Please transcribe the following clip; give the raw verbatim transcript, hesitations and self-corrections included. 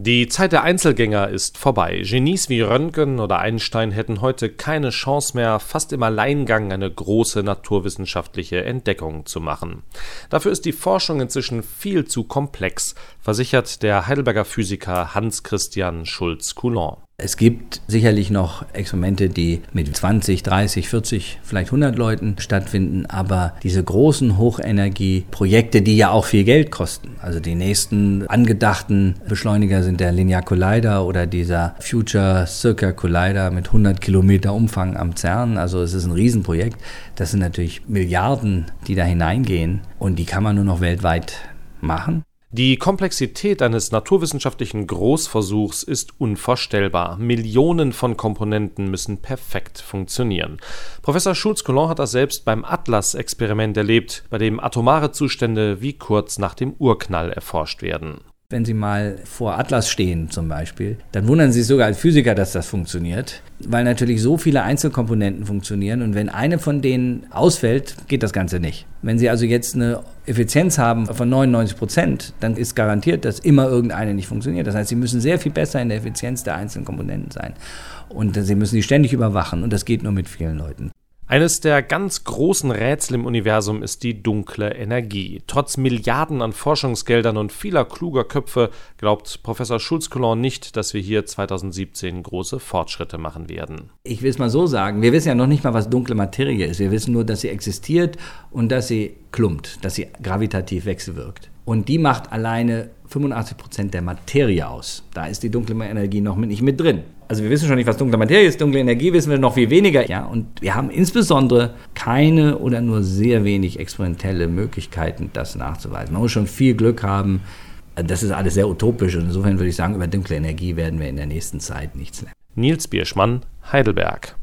Die Zeit der Einzelgänger ist vorbei. Genies wie Röntgen oder Einstein hätten heute keine Chance mehr, fast im Alleingang eine große naturwissenschaftliche Entdeckung zu machen. Dafür ist die Forschung inzwischen viel zu komplex, versichert der Heidelberger Physiker Hans-Christian Schulz-Coulon. Es gibt sicherlich noch Experimente, die mit zwanzig, dreißig, vierzig, vielleicht hundert Leuten stattfinden, aber diese großen Hochenergieprojekte, die ja auch viel Geld kosten, also die nächsten angedachten Beschleuniger sind der Linear Collider oder dieser Future Circular Collider mit hundert Kilometer Umfang am CERN, also es ist ein Riesenprojekt, das sind natürlich Milliarden, die da hineingehen und die kann man nur noch weltweit machen. Die Komplexität eines naturwissenschaftlichen Großversuchs ist unvorstellbar. Millionen von Komponenten müssen perfekt funktionieren. Professor Schulz-Coulon hat das selbst beim Atlas-Experiment erlebt, bei dem atomare Zustände wie kurz nach dem Urknall erforscht werden. Wenn Sie mal vor Atlas stehen zum Beispiel, dann wundern Sie sich sogar als Physiker, dass das funktioniert, weil natürlich so viele Einzelkomponenten funktionieren und wenn eine von denen ausfällt, geht das Ganze nicht. Wenn Sie also jetzt eine Effizienz haben von neunundneunzig Prozent, dann ist garantiert, dass immer irgendeine nicht funktioniert. Das heißt, Sie müssen sehr viel besser in der Effizienz der einzelnen Komponenten sein und Sie müssen die ständig überwachen und das geht nur mit vielen Leuten. Eines der ganz großen Rätsel im Universum ist die dunkle Energie. Trotz Milliarden an Forschungsgeldern und vieler kluger Köpfe glaubt Professor Schulz-Coulon nicht, dass wir hier zweitausendsiebzehn große Fortschritte machen werden. Ich will es mal so sagen, wir wissen ja noch nicht mal, was dunkle Materie ist. Wir wissen nur, dass sie existiert und dass sie klumpt, dass sie gravitativ wechselwirkt. Und die macht alleine fünfundachtzig Prozent der Materie aus. Da ist die dunkle Energie noch nicht mit drin. Also wir wissen schon nicht, was dunkle Materie ist. Dunkle Energie wissen wir noch viel weniger. Ja, und wir haben insbesondere keine oder nur sehr wenig experimentelle Möglichkeiten, das nachzuweisen. Man muss schon viel Glück haben. Das ist alles sehr utopisch. Und insofern würde ich sagen, über dunkle Energie werden wir in der nächsten Zeit nichts lernen. Nils Bierschmann, Heidelberg.